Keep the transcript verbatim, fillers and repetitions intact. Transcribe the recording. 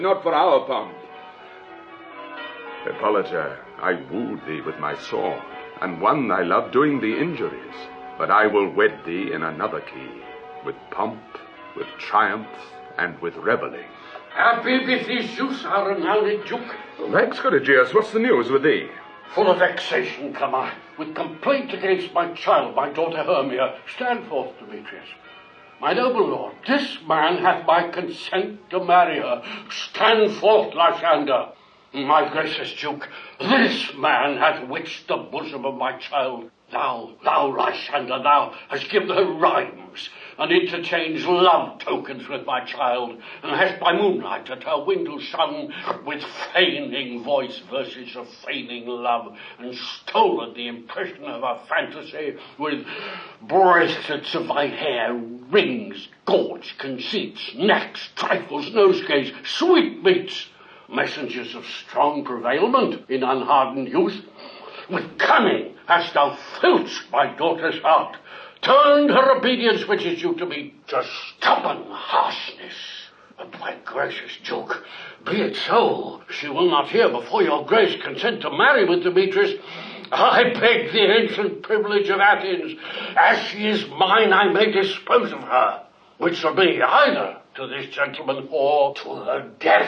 not for our pomp. Hippolyta, I wooed thee with my sword, and won thy love doing thee injuries. But I will wed thee in another key, with pomp, with triumph, and with revelling. Happy be thee, Zeus, our renowned Duke. Thanks, good Aegeus. What's the news with thee? Full of vexation come I, with complaint against my child, my daughter Hermia. Stand forth, Demetrius. My noble lord, this man hath my consent to marry her. Stand forth, Lysander. My gracious Duke, this man hath witched the bosom of my child. Thou, thou, Lysander, thou hast given her rhymes, and interchanged love tokens with my child, and hast by moonlight at her window sung with feigning voice verses of feigning love, and stolen the impression of her fantasy with bracelets of thy hair, rings, gauds, conceits, necks, trifles, nosegays, sweetmeats, messengers of strong prevailment in unhardened youth. With cunning hast thou filched my daughter's heart, turned her obedience, which is due to me, to stubborn harshness. But my gracious Duke, be it so. She will not hear before your grace consent to marry with Demetrius. I beg the ancient privilege of Athens. As she is mine, I may dispose of her, which shall be either to this gentleman or to her death.